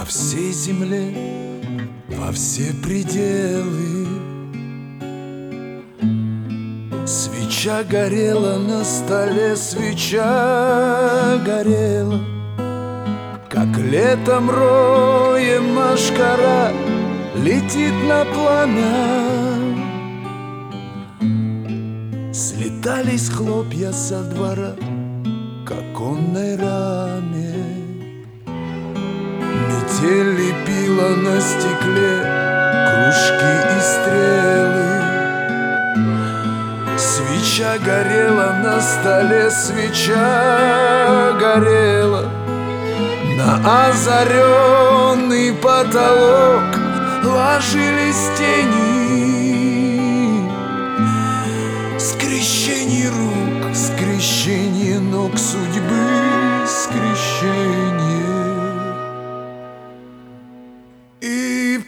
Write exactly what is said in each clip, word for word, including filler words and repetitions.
всей земле, во все пределы. Свеча горела на столе, свеча горела, как летом роем мошкара летит на пламя. Слетались хлопья со двора к оконной раме. Метель лепила на стекле кружки и стрелы. Свеча горела на столе, свеча горела. На озаренный потолок ложились тени. Скрещение рук, скрещение ног судьбы, скрещение. И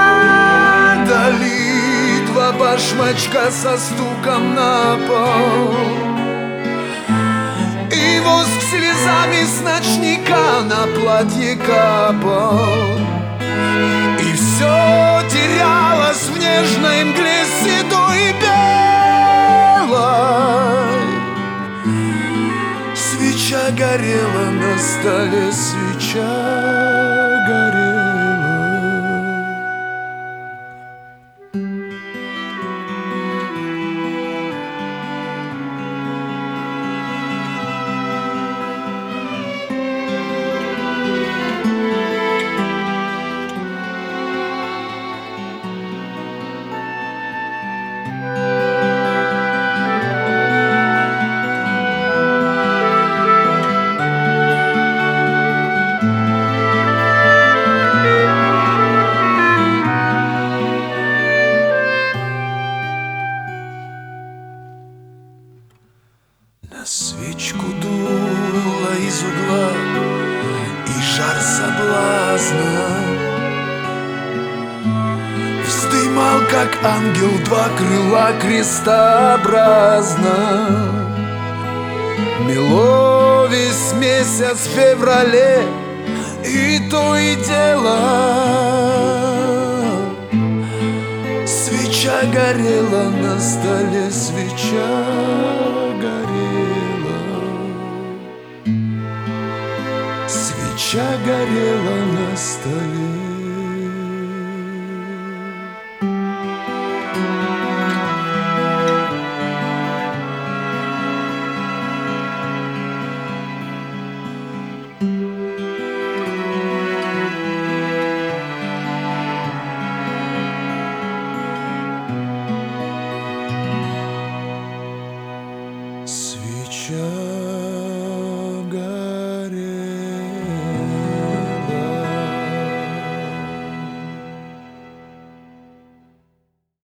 падали два башмачка со стуком на пол, и воск слезами с ночника на платье капал. И все терялось в нежной мгле седой и белой. Свеча горела на столе, свеча горела. На свечку дуло из угла, и жар соблазна вздымал, как ангел, два крыла крестообразно. Мело весь месяц в феврале, и то и дело свеча горела на столе, свеча горела. Свеча горела на столе. Свеча